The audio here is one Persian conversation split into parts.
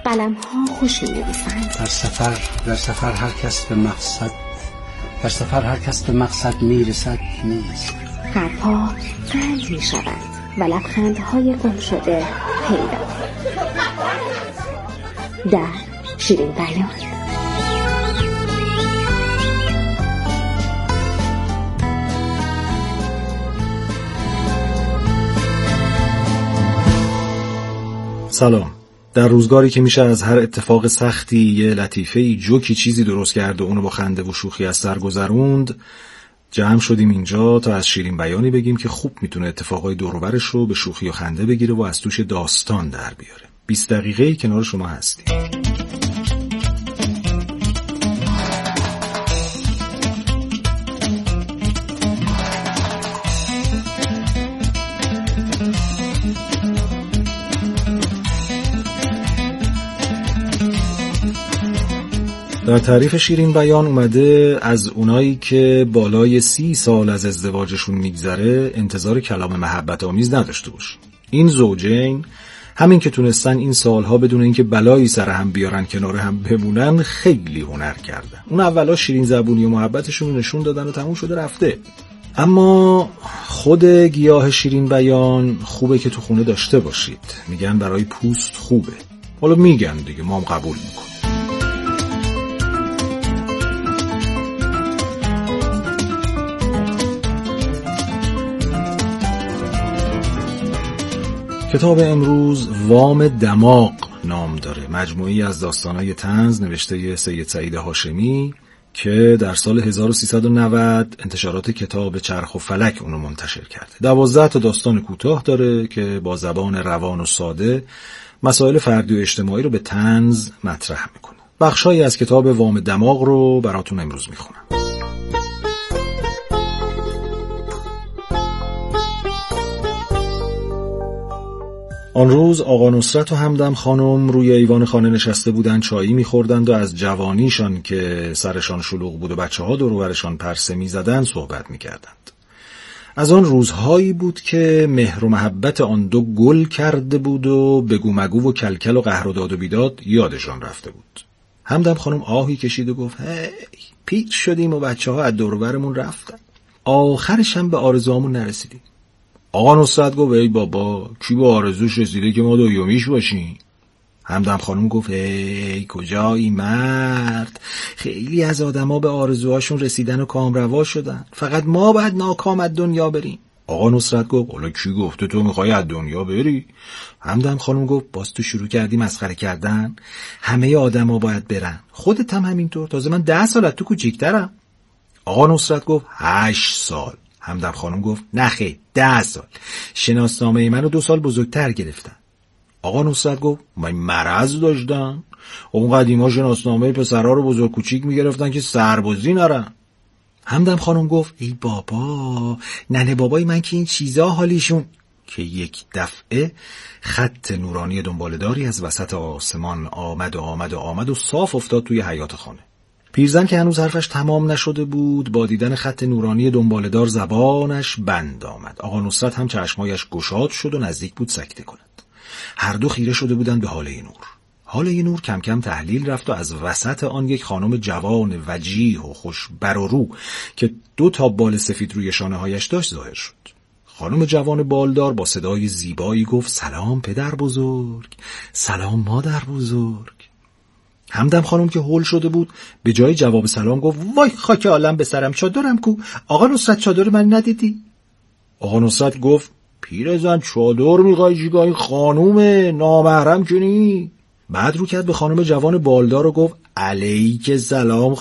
قلم‌ها خوش می‌نویسند. در سفر هر کس به مقصد میرسد. حرف‌ها قند می‌شوند و لبخندهای گم شده پیدا. در شیرین بیان. سلام. در روزگاری که میشه از هر اتفاق سختی یه لطیفه‌ای جوکی چیزی درست کرد و اونو با خنده و شوخی از سر گذروند، جمع شدیم اینجا تا از شیرین بیانی بگیم که خوب میتونه اتفاقای دور و برش رو به شوخی و خنده بگیره و از توش داستان در بیاره. 20 دقیقه‌ای کنار شما هستیم. در تعریف شیرین بیان اومده از اونایی که بالای 30 سال از ازدواجشون میگذره انتظار کلام محبت آمیز نداشته باش. این زوجین همین که تونستن این سالها بدون اینکه بلایی سر هم بیارن کنار هم بمونن خیلی هنر کردن. اون اولا شیرین زبونی و محبتشون رو نشون دادن و تموم شده رفته. اما خود گیاه شیرین بیان خوبه که تو خونه داشته باشید. میگن برای پوست خوبه. حالا میگن دیگه، ما هم قبول میکنیم. کتاب امروز وام دماغ نام داره. مجموعی از داستان‌های طنز نوشته سید سعید هاشمی که در سال 1390 انتشارات کتاب چرخ و فلک اونو منتشر کرده. 12 تا داستان کوتاه داره که با زبان روان و ساده مسائل فردی و اجتماعی رو به طنز مطرح میکنه. بخشایی از کتاب وام دماغ رو براتون امروز میخونم. آن روز آقا نصرت و همدم خانم روی ایوان خانه نشسته بودند، چایی می‌خوردند و از جوانیشان که سرشان شلوغ بود و بچه‌ها دور و برشان پرسه می‌زدند صحبت می‌کردند. از آن روزهایی بود که مهر و محبت آن دو گل کرده بود و بگو مگو و کلکل و قهر و داد و بیداد یادشان رفته بود. همدم خانم آهی کشید و گفت هی پیچ شدیم و بچه‌ها از دور و برمون رفتن. آخرش هم به آرزوامون نرسیدیم. آقا نصرت گفت ای بابا کی به آرزوش رسیده که ما دومیش باشیم؟ همدم خانم گفت ای کجایی مرد، خیلی از آدما به آرزوهاشون رسیدن و کامروا شدن، فقط ما باید ناکام از دنیا بریم. آقا نصرت گفت حالا کی گفته تو میخوای از دنیا بری؟ همدم خانم گفت باز تو شروع کردی مسخره کردن، همه آدما باید برن، خودت هم همینطور، تازه من 10 سال از تو کوچیک‌ترم. آقا نصرت گفت 8 سال. همدم خانم گفت نخیر 10 سال، شناسنامه منو 2 سال بزرگتر گرفتن. آقا نصرت گفت من مرض داشتم، اون قدیما شناسنامه پسرها رو بزرگ کوچیک میگرفتن که سربازی نرن. همدم خانم گفت ای بابا ننه بابای من که این چیزا حالیشون، که یک دفعه خط نورانی دنباله‌داری از وسط آسمان آمد و صاف افتاد توی حیاط خانه. پیرزن که هنوز حرفش تمام نشده بود با دیدن خط نورانی دنباله‌دار زبانش بند آمد. آقا نصرت هم چشمایش گشاد شد و نزدیک بود سکته کند. هر دو خیره شده بودند به حاله نور. حاله نور کم کم تحلیل رفت و از وسط آن یک خانم جوان وجیه و خوش بر و رو که 2 تا بال سفید روی شانه‌هایش داشت ظاهر شد. خانم جوان بالدار با صدای زیبایی گفت سلام پدر بزرگ، سلام مادر بزرگ. همدم خانم که هول شده بود به جای جواب سلام گفت وای خاک عالم به سرم، چادرم کو؟ آقا نصرت چادر من ندیدی؟ آقا نصرت گفت پیرزن چادر میخوای چیکار؟ این خانومه نامحرم کنی. بعد رو کرد به خانم جوان بالدار و گفت علیک سلام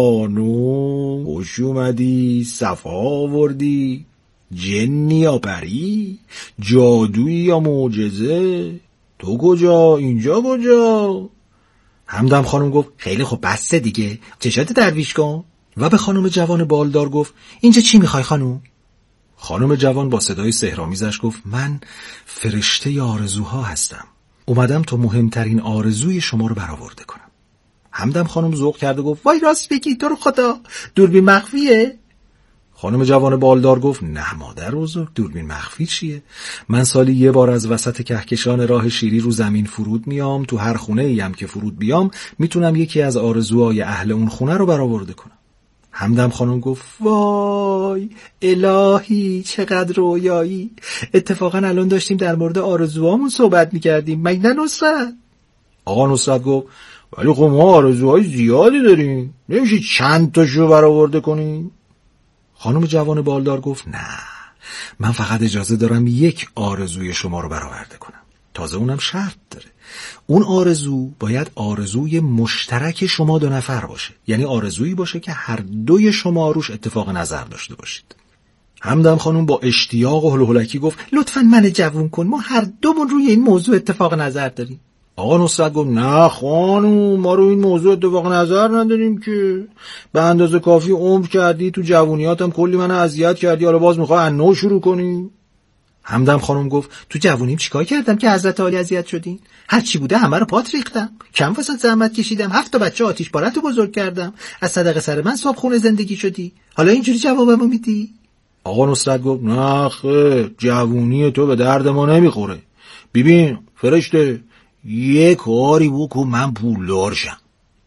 خانوم، خوش اومدی، صفا آوردی، جنی یا پری، جادویی یا معجزه، تو کجا اینجا کجا؟ همدم خانم گفت خیلی خوب بسته دیگه، چشات درویش کن. و به خانم جوان بالدار گفت اینجا چی میخوای خانم؟ خانم جوان با صدای سحرآمیزش گفت من فرشته آرزوها هستم، اومدم تا مهمترین آرزوی شما رو برآورده کنم. همدم خانم ذوق کرد و گفت وای راست بگی، تو رو خدا دوربین مخفیه؟ خانم جوان بالدار گفت نه مادر بزرگ، دوربین مخفی چیه؟ من سالی یه بار از وسط کهکشان راه شیری رو زمین فرود میام، تو هر خونه ایم که فرود بیام میتونم یکی از آرزوهای اهل اون خونه رو برآورده کنم. همدم خانم گفت وای الهی چقدر رویایی، اتفاقا الان داشتیم در مورد آرزوهامون صحبت میکردیم، مگه نه نصرت؟ آقا نصرت گفت ولی خب ما آرزوهای زیادی داریم، نمیشه چند تاشو برآورده کنیم؟ خانم جوان بالدار گفت نه، من فقط اجازه دارم یک آرزوی شما رو برآورده کنم، تازه اونم شرط داره. اون آرزو باید آرزوی مشترک شما دو نفر باشه، یعنی آرزویی باشه که هر دوی شما روش اتفاق نظر داشته باشید. همدم خانم با اشتیاق و هلهلکی گفت لطفاً من جوون کن، ما هر دومون روی این موضوع اتفاق نظر داریم. آقا نصرت گفت نه خانم، ما روی این موضوع اتفاق نظر نداریم که، به اندازه کافی عمر کردی، تو جوونیاتم کلی منو اذیت کردی، حالا باز میخوای از نو شروع کنی؟ همدم خانم گفت تو جوونیم چیکار کردم که حضرت عالی اذیت شدین؟ هر چی بوده همه رو پات ریختم، کم واسط زحمت کشیدم، 7 بچه آتیش پارت بزرگ کردم، از صدقه سر من صاحب خونه زندگی شدی، حالا اینجوری جوابمو میدی؟ آقا نصرت گفت نه خیر، جوونی تو به درد ما نمیخوره. ببین فرشته، یه کاری بکن من پولدار شم.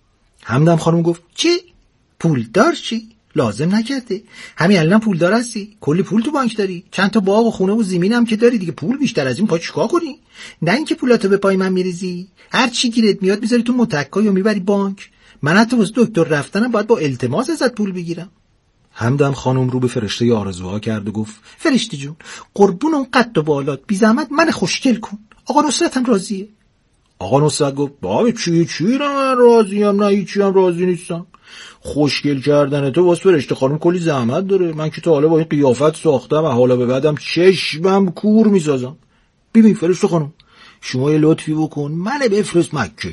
همدم خانم گفت چی؟ پولدار چی؟ لازم نکرده، همین الان پولدار هستی، کلی پول تو بانک داری، چند تا باغ و خونه و زمین هم که داری، دیگه پول بیشتر از این پا چیکار کنی؟ نه اینکه پولاتو به پای من میریزی، هر چی گیرت میاد میذاری تو متکای و میبری بانک. من حتی واسه دکتر رفتنم باید با التماس ازت پول بگیرم. همدم خانم رو به فرشته آرزوها کرد و گفت فرشته جون قربون اون قد و بالات، بی زحمت من خوشگل کن، آقا نصرت هم راضیه. آقا نصرت گفت بابا چی رو من راضیم؟ نه هیچی هم راضی نیستم، خوشگل کردن تو واسه فرشته خانم کلی زحمت داره، من که تا حالا با این قیافت ساختم و حالا به بعدم چشمم کور میسازم. ببین فرشته خانم شما یه لطفی بکن منو بفرست مکه.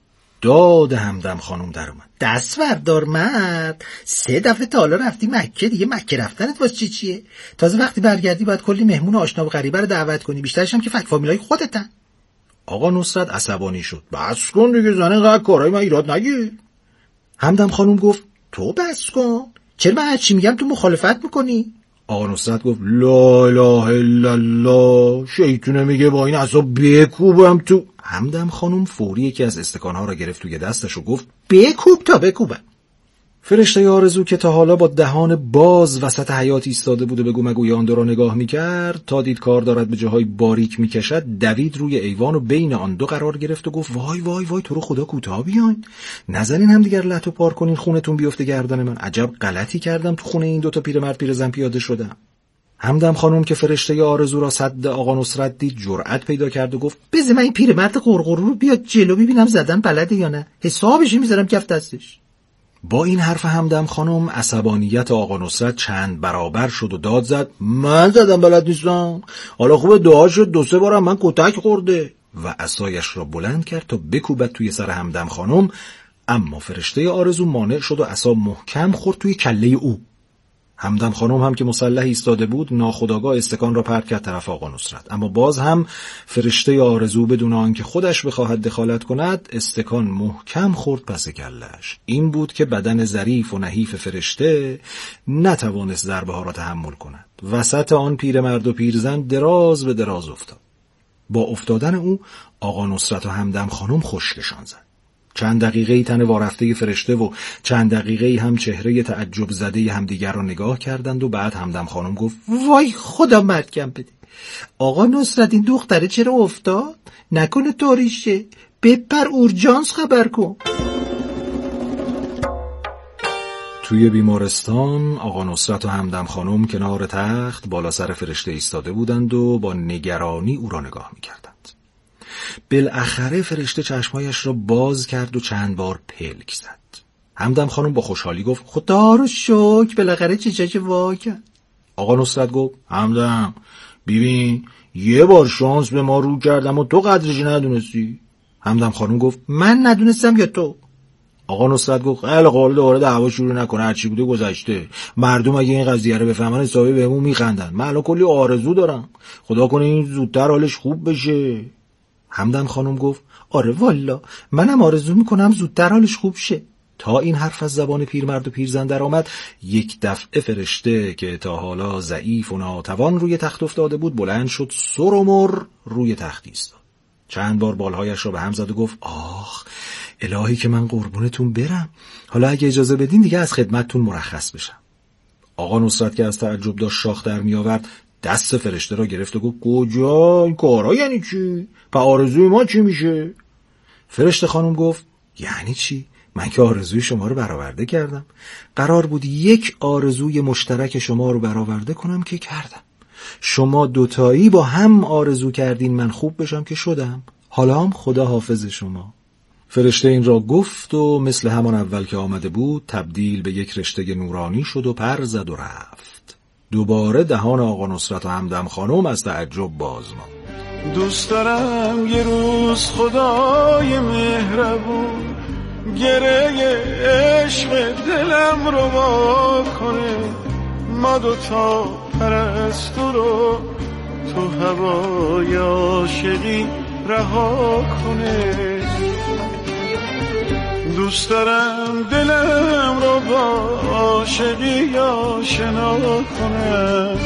داد همدم خانم در اومد دست بردار مرد، 3 دفعه تا حالا رفتی مکه، دیگه مکه رفتنت واسه چیه؟ تازه وقتی برگردی باید کلی مهمون آشنا و غریبه رو دعوت کنی، بیشترش هم که فک فامیلای خودتن. آقا نصرت عصبانی شد بس کن دیگه زن، اینقدر کارهای من ایراد نگیر. همدم خانم گفت تو بس کن، چرا من هر چی میگم تو مخالفت میکنی؟ آقا نصرت گفت لا اله الا الله، شیطونه میگه با این عصا بکوبم تو. همدم خانم فوری یکی از استکانها را گرفت توی دستش و گفت بکوب تا بکوبم. فرشته آرزو که تا حالا با دهان باز وسط حیات ایستاده بود و بگو مگوی آن دو را نگاه میکرد، تا دید کار دارد به جاهای باریک میکشد، دوید روی ایوان و بین آن دو قرار گرفت و گفت وای وای وای تو رو خدا کوتاه بیاین، نزنین هم دیگر لهت و پار کنین، خونتون بیفته گردن من، عجب غلطی کردم تو خونه این 2 تا پیرمرد پیرزن پیاده شدم. همدم خانم که فرشته آرزو را صد آقا نصرت دید جرأت پیدا کرد و گفت بذار من این پیرمرد قرقرو رو بیاد جلو ببینم زدن بلده یا نه، حسابش میذارم کف دستش. با این حرف همدم خانم عصبانیت آقا نصرت چند برابر شد و داد زد من زدم بلد نیستم، حالا خوبه دعا شد 2-3 بارم من کتک خورده، و عصایش را بلند کرد تا بکوبد توی سر همدم خانم، اما فرشته آرزو مانع شد و عصا محکم خورد توی کله او. همدم خانم هم که مسلح ایستاده بود ناخودآگاه استکان را پرت کرد طرف آقا نصرت، اما باز هم فرشته آرزو بدون آنکه خودش بخواهد دخالت کند استکان محکم خورد پس کله‌اش. این بود که بدن ظریف و نحیف فرشته نتوانست ضربه ها را تحمل کند، وسط آن پیرمرد و پیرزن دراز به دراز افتاد. با افتادن او آقا نصرت و همدم خانم خشکشان زد. چند دقیقه تن وارفته فرشته و چند دقیقه هم چهره تعجب زده همدیگر را نگاه کردند و بعد همدم خانم گفت وای خدا مرگم بده، آقا نصرت این دختره چرا افتاد؟ نکنه طوریشه، بپر اورژانس خبر کن. توی بیمارستان آقا نصرت و همدم خانم کنار تخت بالا سر فرشته ایستاده بودند و با نگرانی او را نگاه می‌کردند. بالاخره فرشته چشمایش را باز کرد و چند بار پلک زد. همدم خانم با خوشحالی گفت خدا رو شکر بالاخره چشاش وا کرد. آقا نصرت گفت همدم ببین یه بار شانس به ما رو کردم و تو قدرش ندونستی. همدم خانم گفت من ندونستم یا تو؟ آقا نصرت گفت خیلی قول دوباره دعوا شروع نکنه، هرچی بوده گذشته، مردم اگه این قضیه رو بفهمن حسابی بهمون میخندن، من الان کلی آرزو دارم، خدا کنه این زودتر حالش خوب بشه. همدم خانم گفت آره والا منم آرزو میکنم زودتر حالش خوب شه، تا این حرف از زبان پیرمرد و پیرزن در آمد، یک دفعه فرشته که تا حالا ضعیف و ناتوان روی تخت افتاده بود بلند شد، سر و مر روی تخت ایستاد. چند بار بالهایش را به هم زد و گفت آخ الهی که من قربونتون برم، حالا اگه اجازه بدین دیگه از خدمتتون مرخص بشم. آقا نصرت که از تعجب داشت شاخ در می آورد، دست فرشته را گرفت و گفت کجا؟ این کارا یعنی چی؟ پس آرزوی ما چی میشه؟ فرشته خانم گفت یعنی چی؟ من که آرزوی شما رو برآورده کردم. قرار بود یک آرزوی مشترک شما رو برآورده کنم که کردم. شما دوتایی با هم آرزو کردین من خوب بشم که شدم. حالا هم خدا حافظ شما. فرشته این را گفت و مثل همان اول که آمده بود تبدیل به یک رشته نورانی شد و پر زد و رفت. دوباره دهان آقا نصرت و همدم خانم از تعجب باز ماند. دوست دارم یه روز خدای مهربون گره عشق دلم رو وا کنه، ما دوتا پرستو رو تو هوای عاشقی رها کنه. دوست دارم دلم رو با عاشقی آشنا کنه،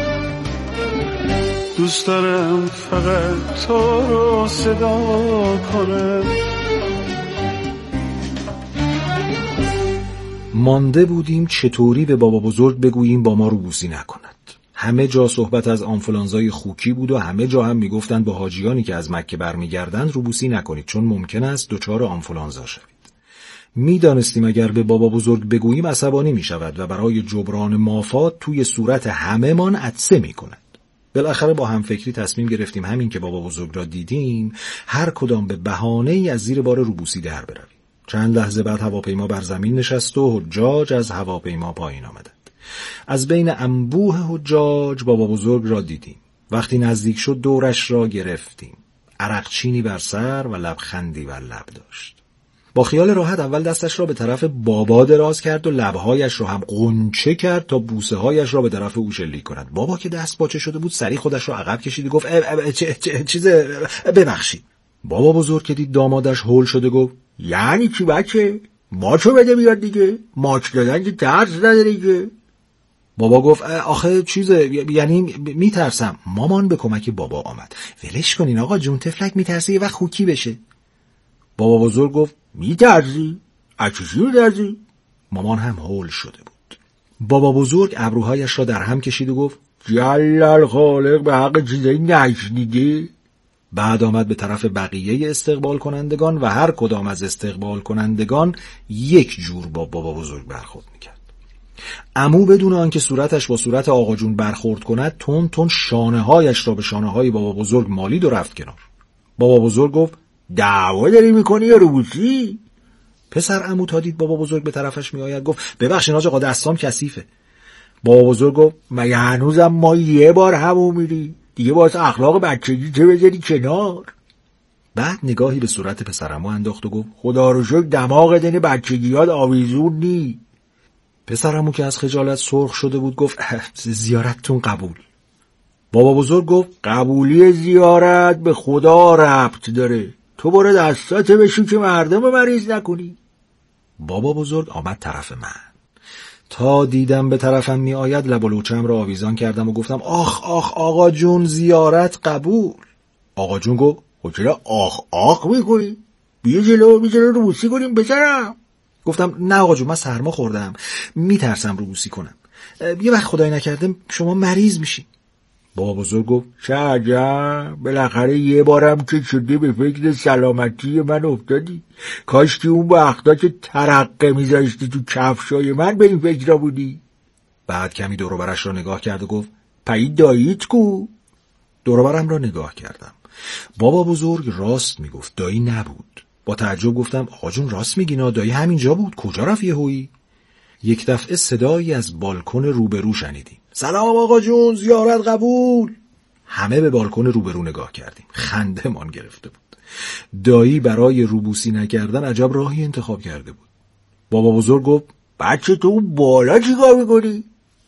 دوست دارم فقط تو رو صدا کنه. مانده بودیم چطوری به بابا بزرگ بگوییم با ما روبوسی نکند. همه جا صحبت از آنفولانزای خوکی بود و همه جا هم میگفتند با حاجیانی که از مکه برمیگردند روبوسی نکنید چون ممکن است دچار آنفولانزا شوید. میدانستیم اگر به بابا بزرگ بگوییم عصبانی میشود و برای جبران مافات توی صورت همه من عطسه میکند. بالاخره با همفکری تصمیم گرفتیم همین که بابا بزرگ را دیدیم هر کدام به بهانه‌ای از زیر بار روبوسی در برویم. چند لحظه بعد هواپیما بر زمین نشست و حجاج از هواپیما پایین آمدند. از بین انبوه حجاج بابا بزرگ را دیدیم. وقتی نزدیک شد دورش را گرفتیم. عرقچینی بر سر و لبخندی بر لب داشت. با خیال راحت اول دستش را به طرف بابا دراز کرد و لبهایش را هم قنچه کرد تا بوسه هایش را به طرف او شلیک کند. بابا که دست باچه شده بود سریع خودش را عقب کشید و گفت ببخشید. بابا بزرگ که دید دامادش هول شده گفت یعنی چی بچه؟ ماچو بده بیاد دیگه، ماچ دادن که ترس نداره دیگه. بابا گفت آخه یعنی میترسم. مامان به کمک بابا آمد. ولش کنین آقا جون، تفلک میترسه یه وقت خوکی بشه. بابا بزرگ گفت میترسی؟ از چی میترسی؟ مامان هم هول شده بود. بابا بزرگ ابروهایش را در هم کشید و گفت جلال خالق به حق چیزایی نشنیده. بعد آمد به طرف بقیه استقبال کنندگان و هر کدام از استقبال کنندگان یک جور با بابا بزرگ برخورد میکرد. عمو بدون آنکه صورتش با صورت آقا جون برخورد کند تون تون شانه هایش را به شانه های بابا بزرگ مالید و رفت کنار. بابا بزرگ گفت دعوا داری میکنی یا روبوسی؟ پسر عمو تا دید بابا بزرگ به طرفش میآید گفت ببخشید حاج آقا دستام کثیفه. بابا بزرگ گفت مگه هنوزم ما یه بار همو میری؟ دیگه باید اخلاق بچگی چه بذاری کنار. بعد نگاهی به صورت پسرعمو انداخت و گفت خدا رو شکر دماغ دین بچگیات آویزون نی. پسرعمو که از خجالت سرخ شده بود گفت زیارتتون قبول. بابا بزرگ گفت قبولی زیارت به خدا ربط داره، تو برو دستات بشو که مردم مریض نکنی. بابا بزرگ آمد طرف من. تا دیدم به طرفم می آید لب و لوچم را آویزان کردم و گفتم آخ آقا جون زیارت قبول. آقا جون گفت چرا آخ میکنی؟ بیا جلو روبوسی کنیم بزنم. گفتم نه آقا جون من سرما خوردم میترسم روبوسی کنم، یه وقت خدای نکرده شما مریض میشین. بابا بزرگ گفت چه عجب، بالاخره یه بارم که شده به فکر سلامتی من افتادی. کاش که اون وقتا که ترقه میذاشتی تو کفشای من به این فکر بودی. بعد کمی دور و برش را نگاه کرد و گفت پایی داییت کو؟ دور و برم را نگاه کردم. بابا بزرگ راست میگفت، دایی نبود. با تعجب گفتم آقا جون راست میگی نه، دایی همینجا بود، کجا رفت یهویی؟ یک دفعه صدایی از بالکن روبرو شنیدیم. سلام آقا جون زیارت قبول. همه به بالکن روبرو نگاه کردیم. خنده مان گرفته بود. دایی برای روبوسی نکردن عجب راهی انتخاب کرده بود. بابا بزرگ گفت بچه تو بالا چیکار میکنی؟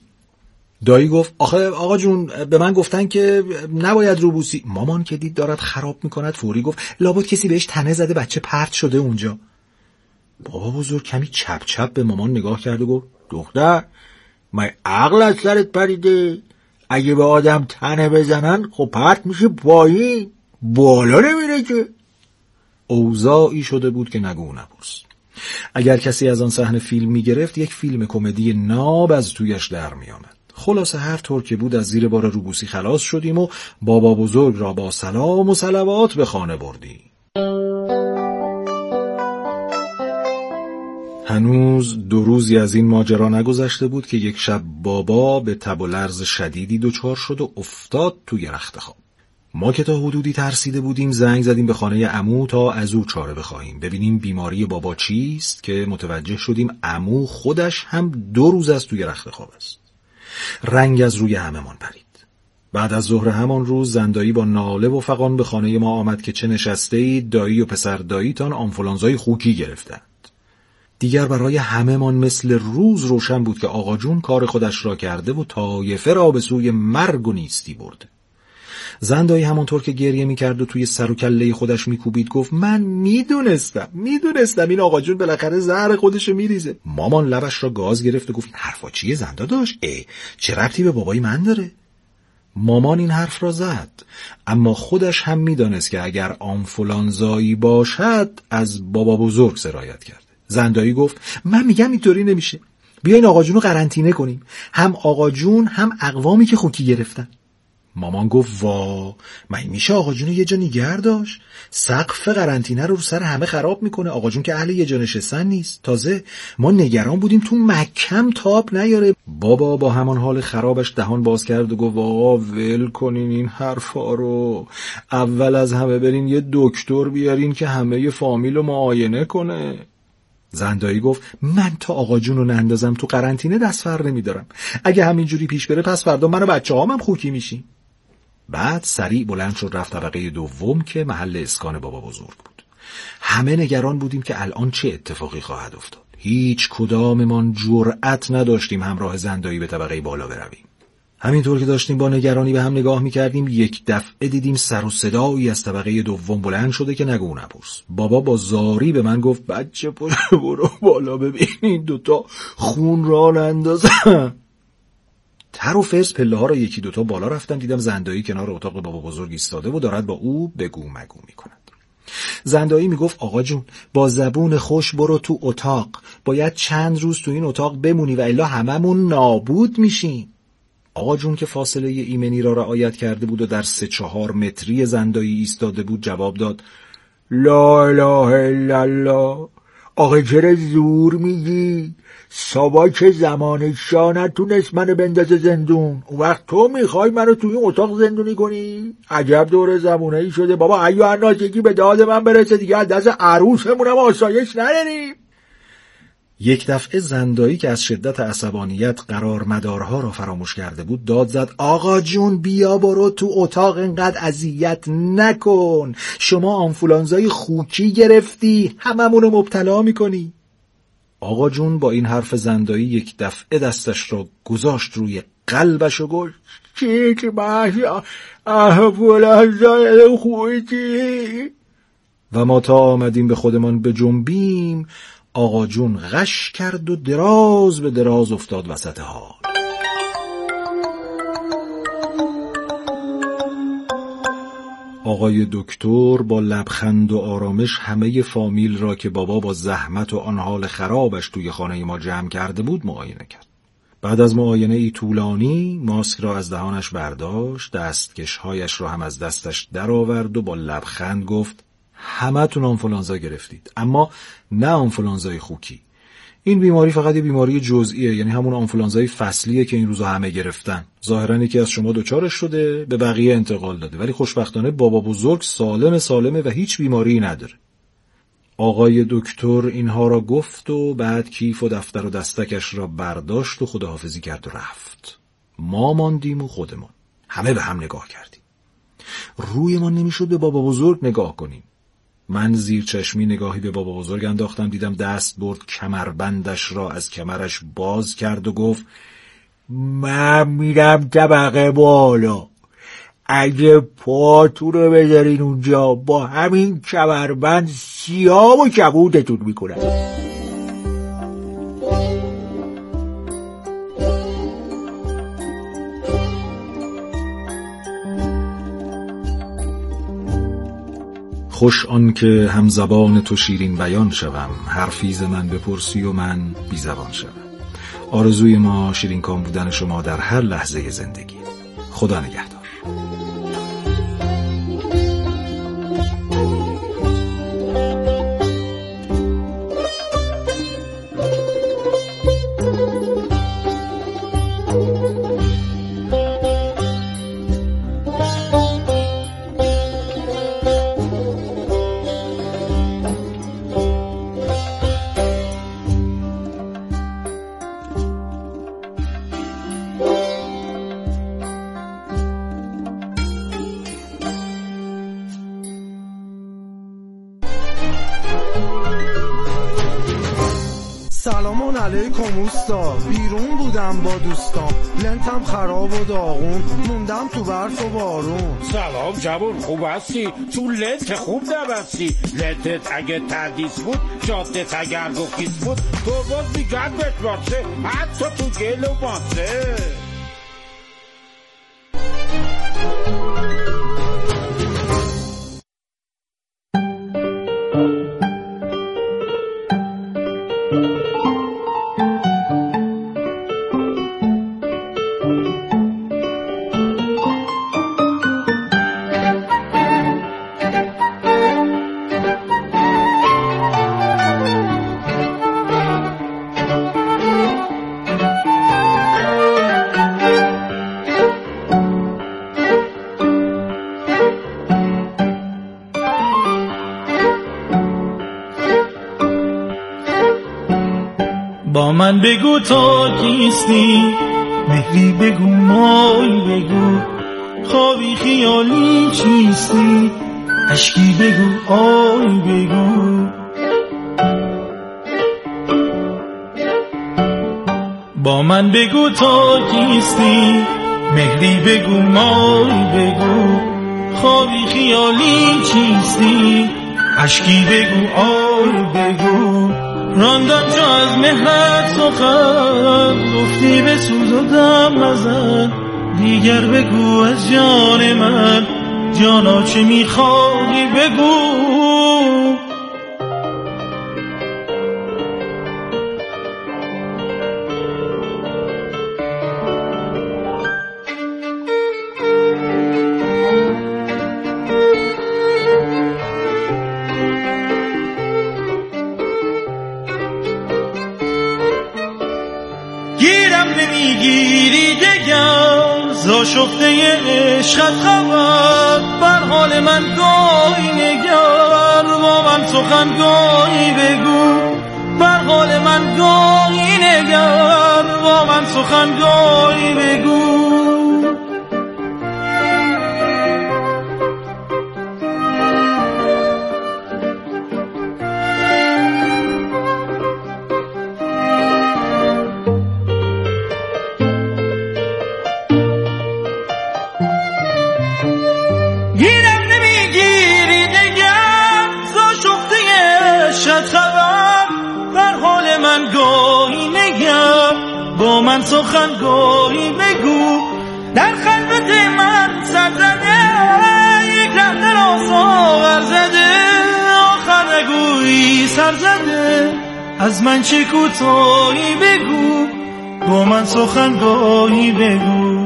دایی گفت آخه آقا جون به من گفتن که نباید روبوسی. مامان که دید دارد خراب میکند فوری گفت لابد کسی بهش تنه زده بچه پرت شده اونجا. بابا بزرگ کمی چپ چپ به مامان نگاه کرد و گفت دختر من عقل از سرت پریده، اگه به آدم تنه بزنن خب پرت میشه پایین، بالا نمیره که. اوضاعی شده بود که نگو نپرس. اگر کسی از آن صحنه فیلم میگرفت یک فیلم کمدی ناب از تویش در میآمد. خلاصه هر طور که بود از زیر بار روبوسی خلاص شدیم و بابا بزرگ را با سلام و صلوات به خانه بردیم. هنوز 2 روزی از این ماجرا نگذشته بود که یک شب بابا به تب و لرز شدیدی دچار شد و افتاد توی رخت خواب. ما که تا حدودی ترسیده بودیم زنگ زدیم به خانه عمو تا از او چاره بخواهیم، ببینیم بیماری بابا چیست، که متوجه شدیم عمو خودش هم 2 روز از توی رخت خواب است. رنگ از روی همه‌مان پرید. بعد از ظهر همان روز زندایی با ناله و فغان به خانه ما آمد که چه نشسته‌اید، دایی و پسر داییتان آنفولانزای خوکی گرفتند. دیگر برای همه‌مان مثل روز روشن بود که آقا جون کار خودش را کرده و طایفه را به سوی مرگ و نیستی برده. زندایی همانطور که گریه می‌کرد و توی سر و کله خودش می‌کوبید گفت من میدونستم این آقا جون بالاخره زهر خودشو میریزه. مامان لبش را گاز گرفت و گفت این حرفا چیه زندا داشت؟ چه ربطی به بابای من داره؟ مامان این حرف را زد، اما خودش هم میدانست که اگر آنفولانزایی باشد از بابا بزرگ سرایت کرده. زندایی گفت من میگم اینطوری نمیشه، بیاین آقا جون رو قرنطینه کنیم، هم آقا جون هم اقوامی که خوکی گرفتن. مامان گفت وا، من میشه آقا جون رو یه جا نگه داشت؟ سقف قرنطینه رو سر همه خراب میکنه، آقا جون که اهل یه جا نشستن نیست. تازه ما نگران بودیم تو مکم تاب نیاره. بابا با همان حال خرابش دهان باز کرد و گفت آقا ول کنین این حرفا رو، اول از همه برین یه دکتر بیارین که همه فامیل رو معاینه کنه. زندایی گفت من تا آقا جون رو نندازم تو قرنطینه دست فر نمیدارم، اگه همینجوری پیش بره پس فردا من و بچه‌هام هم خوکی میشیم. بعد سریع بلند شد رفت طبقه دوم که محل اسکان بابا بزرگ بود. همه نگران بودیم که الان چه اتفاقی خواهد افتاد. هیچ کداممان جرأت نداشتیم همراه زندایی به طبقه بالا برویم. همینطور که داشتیم با نگرانی به هم نگاه میکردیم یک دفعه دیدیم سر و صدایی از طبقه دوم بلند شده که نگو نپرس. بابا با زاری به من گفت بچه برو بالا ببین این 2 خون را نندازن. تر و فرز پله ها را 1-2 بالا رفتم، دیدم زندایی کنار اتاق بابا بزرگ ایستاده و دارد با او بگو مگو میکند. زندایی میگفت آقا جون با زبون خوش برو تو اتاق، باید چند روز تو این اتاق بمونی و الا هممون نابود میشیم. آقا جون که فاصله ایمنی را رعایت کرده بود و در 3-4 متری زندایی ایستاده بود جواب داد لا اله الا الله. آقا چرا زور میگی؟ سابا که زمان شاه نتونست منو بندازه زندون، اون وقت تو میخوای منو توی این اتاق زندونی کنی؟ عجب دور زمونه‌ای شده بابا، ایو هرناسگی به داد من برسه دیگه از دست عروسمونم آسایش نداریم. یک دفعه زندایی که از شدت عصبانیت قرار مدارها را فراموش کرده بود داد زد آقا جون بیا برو تو اتاق، اینقدر اذیت نکن، شما آنفولانزای خوکی گرفتی هممونو مبتلا میکنی. آقا جون با این حرف زندایی یک دفعه دستش را گذاشت روی قلبش و گفت چی باشه آنفولانزای خوکی. و ما تا آمدیم به خودمان بجنبیم آقا جون غش کرد و دراز به دراز افتاد وسط حال. آقای دکتر با لبخند و آرامش همه فامیل را که بابا با زحمت و آن حال خرابش توی خانه ما جمع کرده بود معاینه کرد. بعد از معاینه ای طولانی ماسک را از دهانش برداشت، دستکش‌هایش را هم از دستش درآورد و با لبخند گفت همه‌تون آنفولانزا گرفتید، اما نه آنفولانزای خوکی. این بیماری فقط یه بیماری جزئیه، یعنی همون آنفولانزای فصلیه که این روزا همه گرفتن. ظاهراً یکی از شما دچارش شده به بقیه انتقال داده، ولی خوشبختانه بابا بزرگ سالمه و هیچ بیماری نداره. آقای دکتر اینها را گفت و بعد کیف و دفتر و دستکش را برداشت و خداحافظی کرد و رفت. ما ماندیم و خودمان همه به هم نگاه کردیم. روی ما نمیشد به بابا بزرگ نگاه کنیم. من زیر چشمی نگاهی به بابا بزرگ انداختم، دیدم دست برد کمربندش را از کمرش باز کرد و گفت من میرم طبقه بالا، اگه پاتون رو بذارین اونجا با همین کمربند سیام و کبودتون میکنم. خوش آن که هم زبان تو شیرین بیان شوم، حرفی ز من بپرسی و من بی زبان شوم. آرزوی ما شیرین کام بودن شما در هر لحظه زندگی. خدا نگهدار. سلام علیکم اوستا، بیرون بودم با دوستان، لنتم خراب و داغون، موندم تو برف و بارون. سلام جوون، خوب هستی؟ تو لنت خوب نبستی. لنتت اگه تردیس بود، جادت اگر گفیس بود، تو باز میگن بتراسه، حتی تو گل و ماسه. با من بگو تا کیستی، مهری بگو مای بگو، خوابی خیالی چیستی، اشکی بگو آی بگو. با من بگو تا کیستی، مهری بگو مای بگو، خوابی خیالی چیستی، اشکی بگو آی بگو. راندم جا از مهرت سخن، گفتی به سوز و دم نزن، دیگر بگو از جان من، جانا چه میخوایی بگو. گیرم نمیگیری دگر، زاشفته عشقت خبر، بر حال من گاهی نگر، با من سخن گاهی بگو، بر حال من گاهی نگر، با من سخن گاهی بگو. گیرم نمیگیری نگر، زاشفته عشقت خبر، بر حال من گاهی نگر، با من سخن گاهی بگو. در خلوت من سر زده، یک ره دراز آور زده، آخر نگویی سر زده، از من چه کوتاهی بگو، با من سخن گاهی بگو.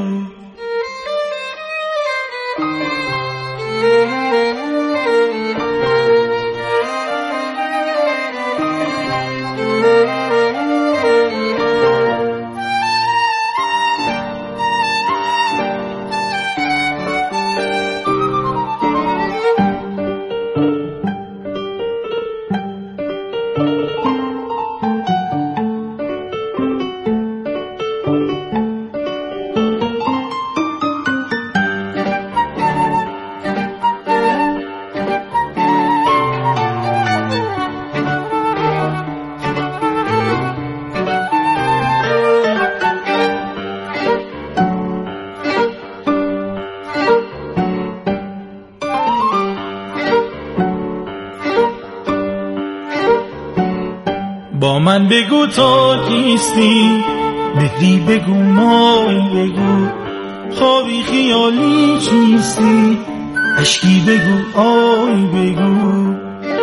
با من بگو تا کیستی، مهری بگو مای بگو، خوابی خیالی چیستی، اشکی بگو آی بگو.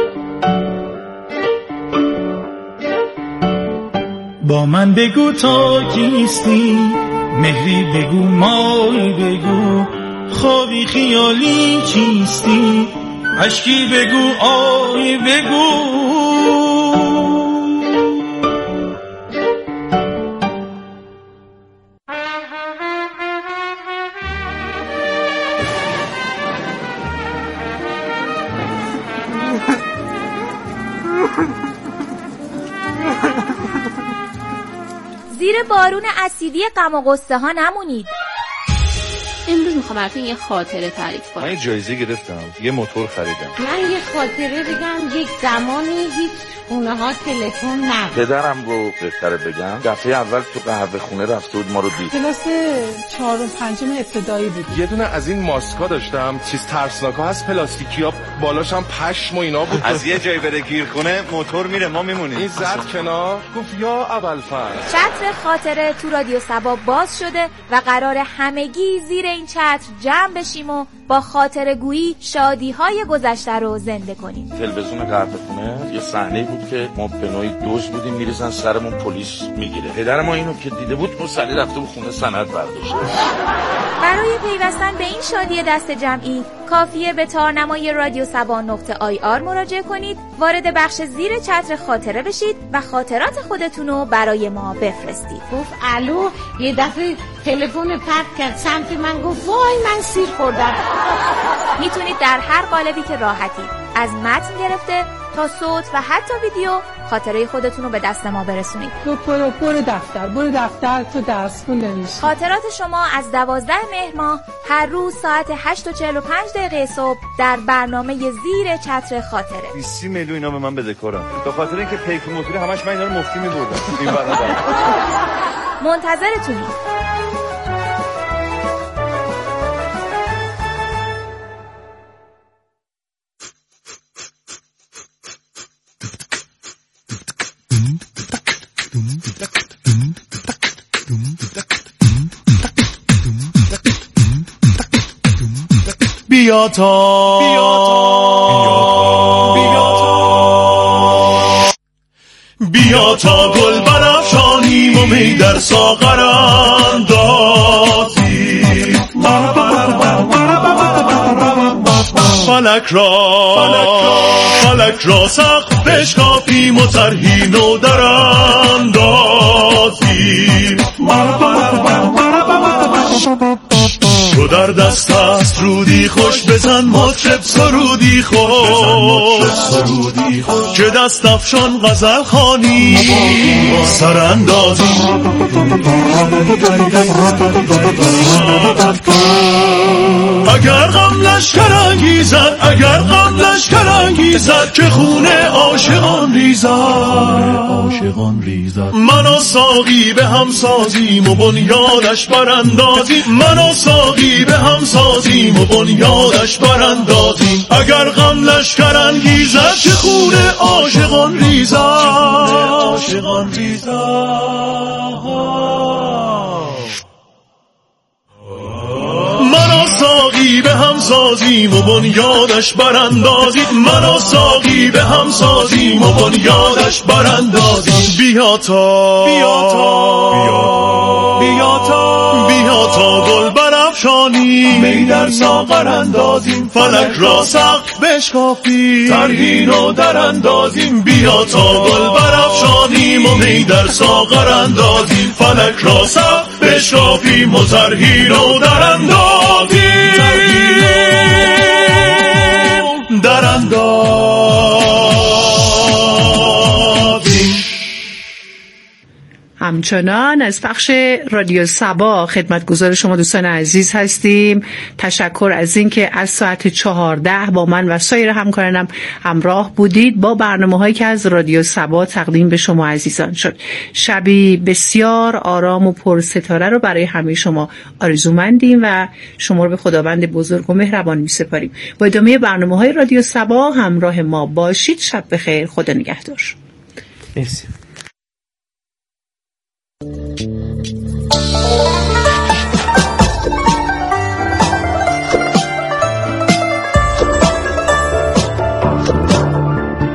با من بگو تا کیستی، مهری بگو مای بگو، خوابی خیالی چیستی، اشکی بگو آی بگو. زیر بارون اسیدی غم و غصه ها نمونید. امروز میخوام براتون یه خاطره تعریف کنم. من یه جایزه گرفتم، یه موتور خریدم. من یه خاطره بگم. یک زمانی هیچ خونه ها تلفن نبود. پدرم رو بهتره بگم دفعه اول تو قهوه خونه رفته بود، ما رو دید. کلاس 4 و 5 ابتدایی بود. یه دونه از این ماسکا داشتم، چیز ترسناکا هست، پلاستیکیا، بالاش هم پشم و اینا بود. از یه جایی بره گیر کنه موتور میره، ما میمونیم. این زد کنار، گفت یا ابوالفضل. چتر خاطره تو رادیو سبا باز شده و قرار همگی زیر این چتر جمع بشیم و با خاطره گویی شادی های گذشته رو زنده کنیم. تلویزیون قهوه خونه یه صحنه بود که ما به نوعی دوز بودیم، میریزن سرمون، پلیس میگیره. پدر ما اینو که دیده بود، اون سری رفته بود خونه سند برداشته. برای پیوستن به این شادی دست جمعی کافیه به تارنمای رادیو سبا.ir مراجعه کنید، وارد بخش زیر چتر خاطره بشید و خاطرات خودتون رو برای ما بفرستید. گفت الو، یه دفعه تلفن پرت کرد سمت من، گفت وای من سیر خوردم. میتونید در هر قالبی که راحتی، از متن گرفته تا صوت و حتی ویدیو، خاطره خودتون رو به دست ما برسونید. برو دفتر تو درس خون نمیشه. خاطرات شما از 12 مهر ماه هر روز ساعت 8:45 صبح در برنامه زیر چتر خاطره. 20 میلیون اینا به من بدهکارن به خاطر اینکه پیک موتوری همش من اینا رو مفتی می‌بردم. این بعدا منتظرتونیم. بیا تا گل برافشانیم و می در ساغر اندازیم، فلک را سقف بشکافیم و طرحی نو در اندازیم. تو در دست است رودی خوش، بزن مطرب سرودی خوش، که دست افشان غزل خوانی سراندازی. اگر غم لشکر انگیزد که خونه عاشقان ریزد، من و ساقی به هم سازیم و بنیادش براندازیم، اگر غم لشکر انگیزد که خونه عاشقان ریزد. من و ساقی به هم سازیم و بنیادش براندازیم، بیا تا گل برافشانیم، می در ساغر اندازیم، فلک را سقف بشکافیم، طرحی نو در اندازیم. بیا تا گل برافشانیم و می در ساغر اندازیم، فلک را سقف بشکافیم و طرحی نو در اندازیم. همچنان از بخش رادیو سبا خدمتگزار شما دوستان عزیز هستیم. تشکر از این که از ساعت 14 با من و سایر همکارانم همراه بودید با برنامه‌هایی که از رادیو سبا تقدیم به شما عزیزان شد. شبی بسیار آرام و پرستاره رو برای همه شما آرزومندیم و شما رو به خداوند بزرگ و مهربان می‌سپاریم. با ادامه برنامه‌های رادیو سبا همراه ما باشید. شب بخیر، خدا نگهدار. مرسی.